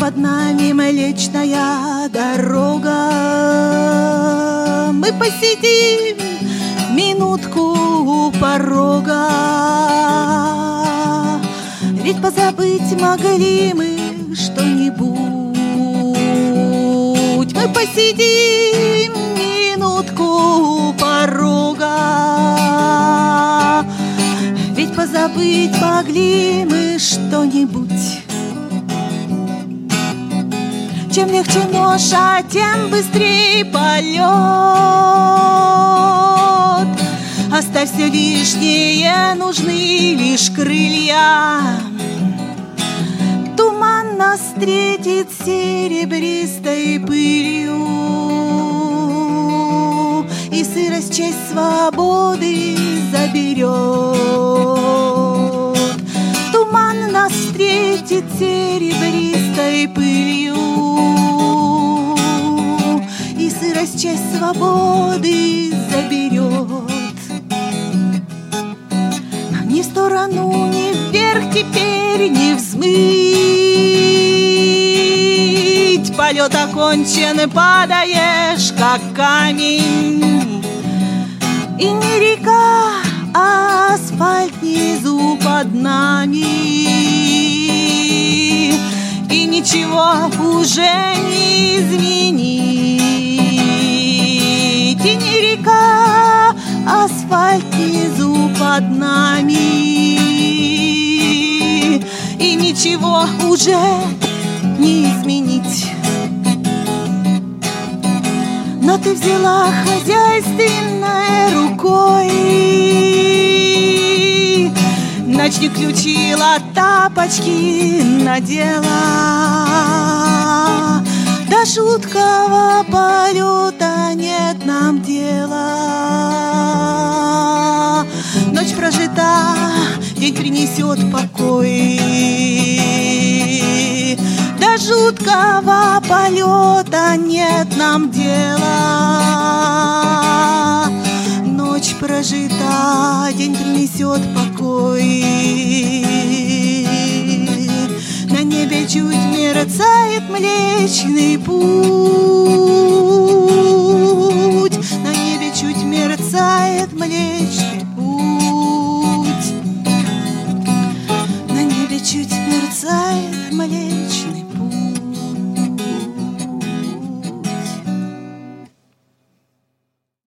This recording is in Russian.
под нами Млечная дорога. Мы посидим минутку у порога, ведь позабыть могли мы что-нибудь. Мы посидим минутку у порога, ведь позабыть могли мы что-нибудь. Чем легче ноша, тем быстрее полет. Оставь все лишнее, нужны лишь крылья. Туман нас встретит серебристой пылью, и сырость честь свободы заберет. Туман нас встретит серебристой пылью, и сырость честь свободы заберет. Нам ни в сторону, ни вверх теперь не взмыть. Полет окончен, падаешь, как камень. И не река, а асфальт внизу под нами. И ничего уже не изменить. И не река, асфальт внизу под нами. И ничего уже не изменить. Но ты взяла хозяйственной рукой ночник, включила, тапочки надела. До жуткого полета нет нам дела. Ночь прожита, день принесет покой. До жуткого полета нет нам дела. Ночь прожита, день принесет покой. На небе чуть мерцает Млечный Путь.